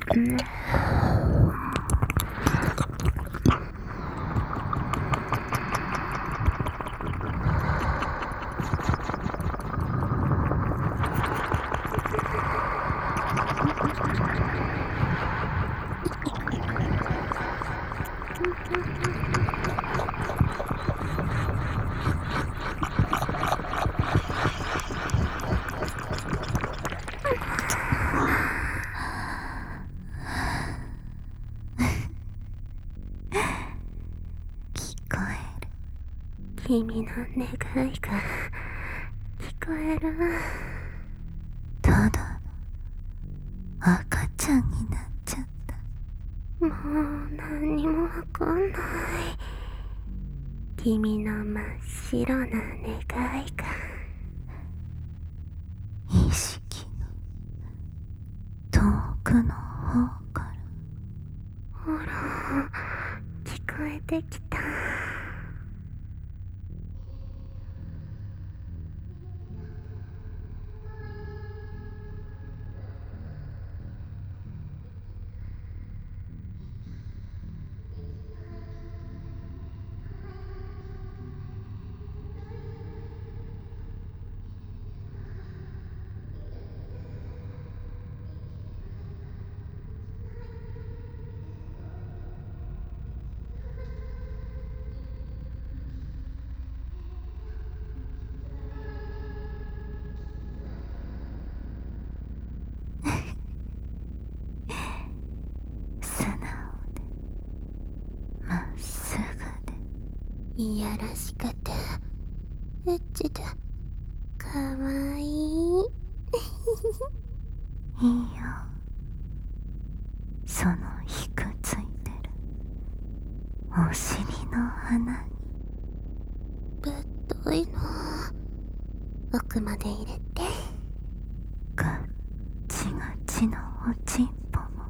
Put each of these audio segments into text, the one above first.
君の願いが聞こえる。 ただの赤ちゃんになっちゃった。 もう何にもわかんない。君の真っ白な願いが意識の遠くの方からほら聞こえてきた。いやらしくてエッチでかわいい。いいよ、 そのひくついてるお尻の穴にぶっといの奥まで入れて。 ガッチガチのおちんぽも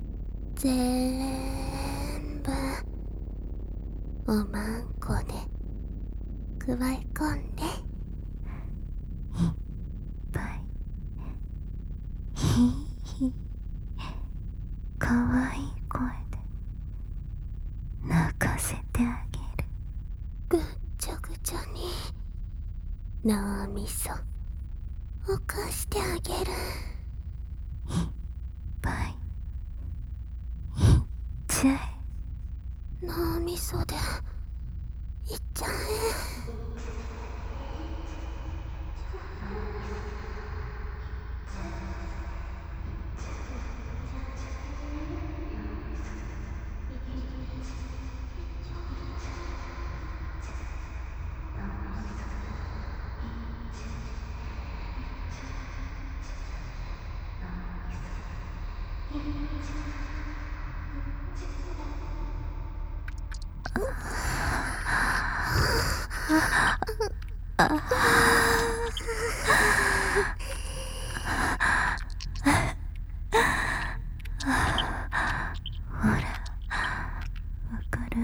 全部おまんこでくわえ込んで。 いっぱいヒーヒーかわいい声で泣かせてあげる。 ぐっちゃぐちゃに脳みそ起こしてあげる。 いっぱいいっちゃえ。 脳みそでいっちゃえ。 ほら、わかる？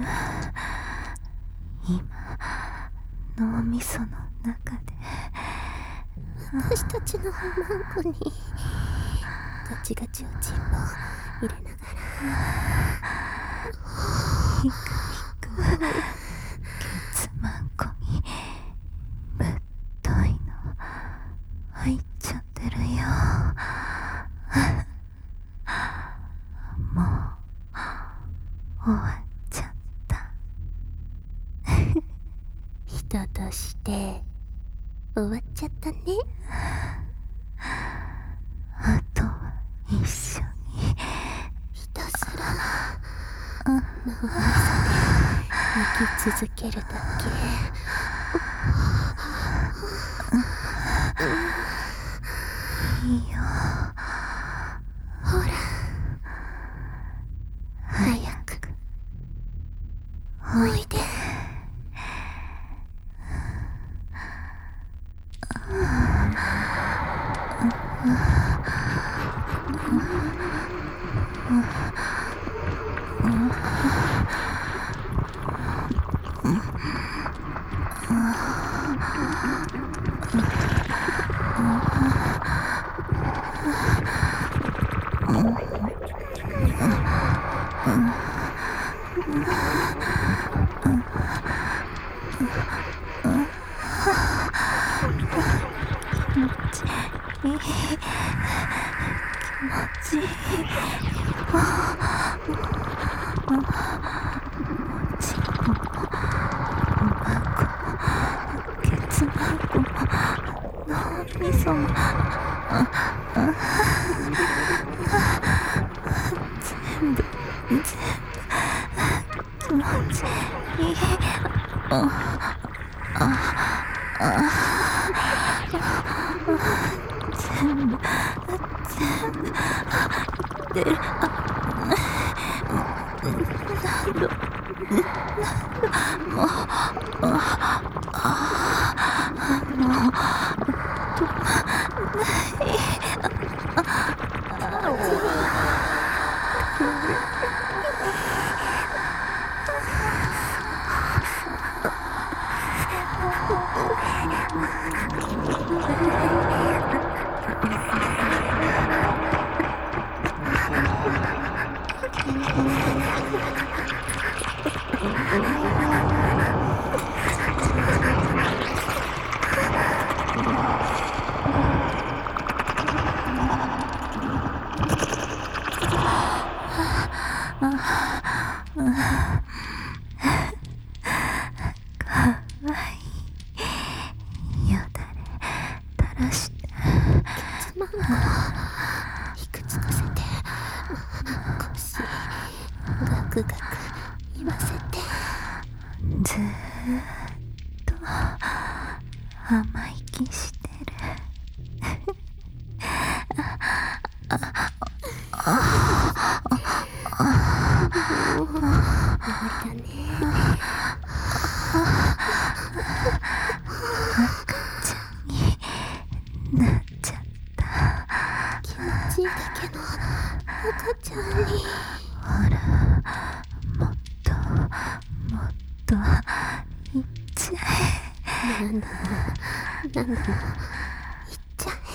今、脳みその中で私たちのおまんこにガチガチおちんぽ入れながらひくひくケツマンコにぶっといの入っちゃってるよ。もう終わっちゃった。 人として終わっちゃったね。 あとは一緒にひたすら脳みそで生き続けるだけ。 いいよ。 ほら早くくおいで。 ちいい。ちこもまこもケツまこも脳みそも全部気持ちいい。全部出る。もうよだれ垂らしてつまんこいくつかせて腰ガクガク言わせてずーっと甘い気してる。 もう終わりだね。 赤ちゃんになっちゃった。 気持ちいいだけの赤ちゃんに。 ほらもっともっといっちゃえ。 なんだもいっちゃえ。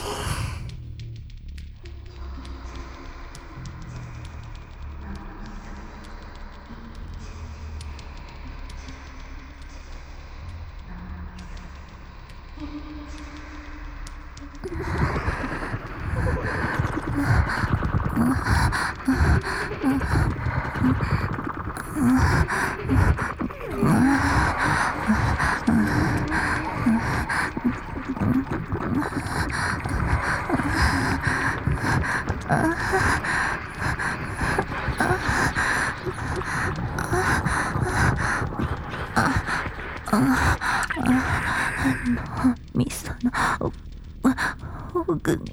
脳みそのほぐに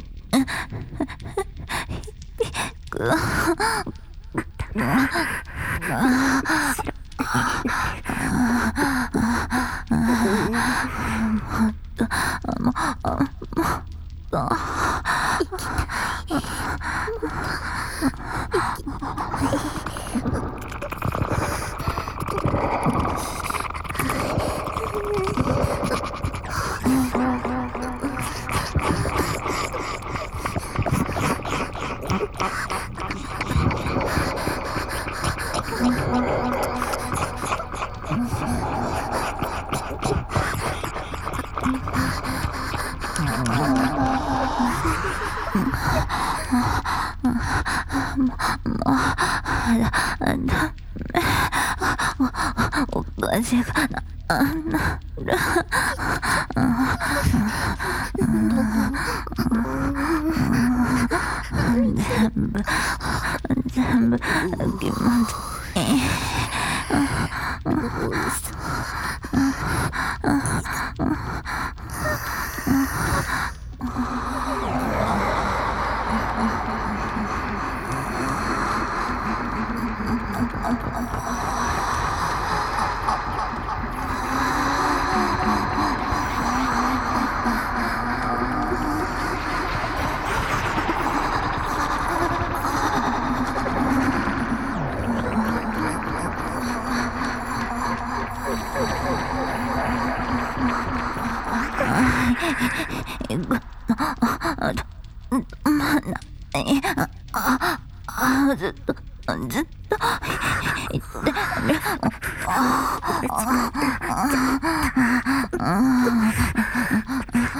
おかしくなる。全部気持ちいい。ずっと言ってる。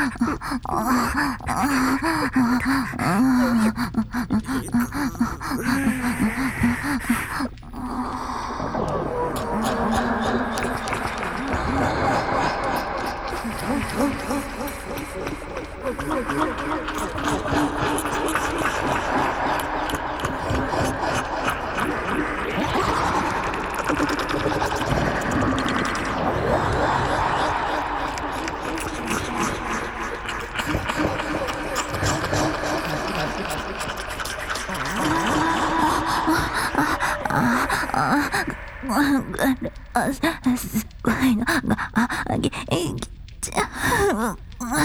すごいのがぎちゃう。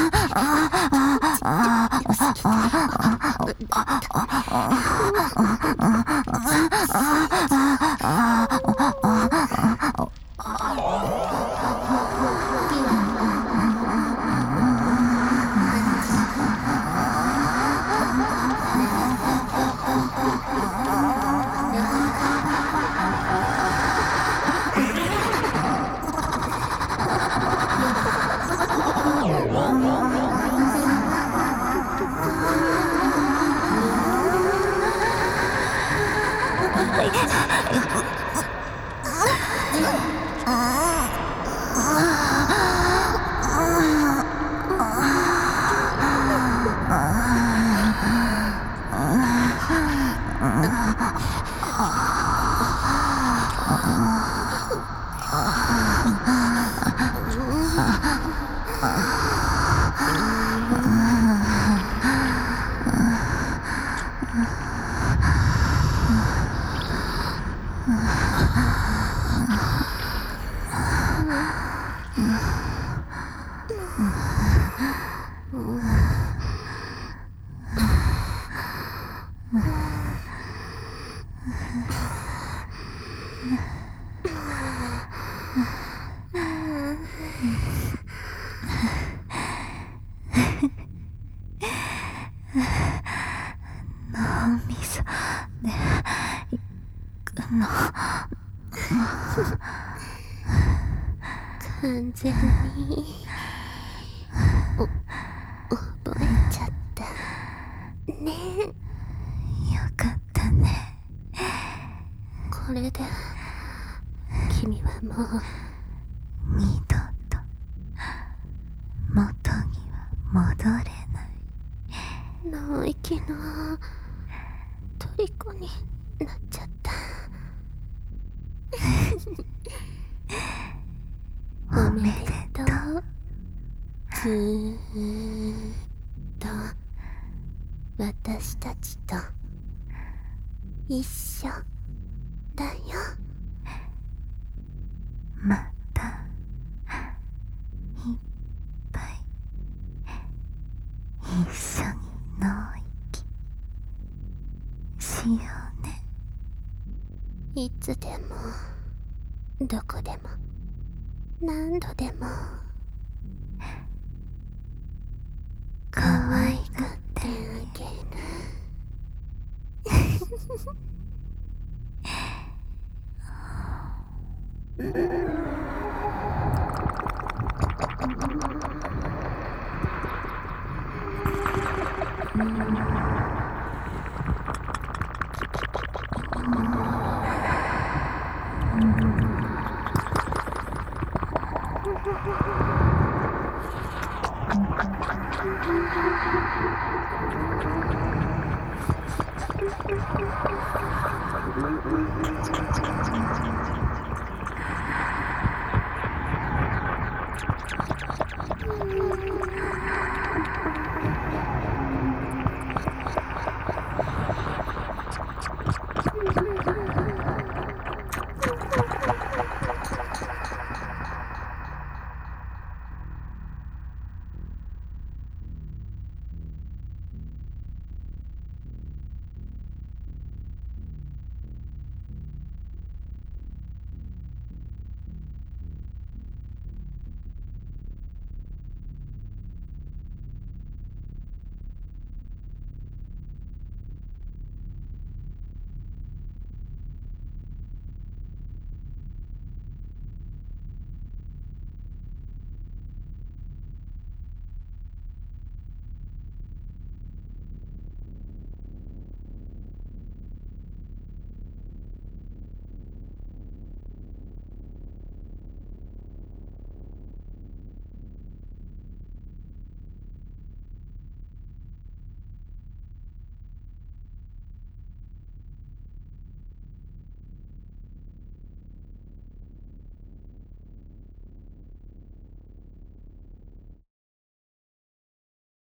脳みそで行くの。 完全に覚えちゃったね。 よかったね。 これで君はもう二度と元には戻れない。 脳域の虜になっちゃった。おめでとう。ずーっと私たちと一緒だよ。 またいっぱい一緒に脳域しようね。 いつでもどこでも何度でも可愛がってあげる。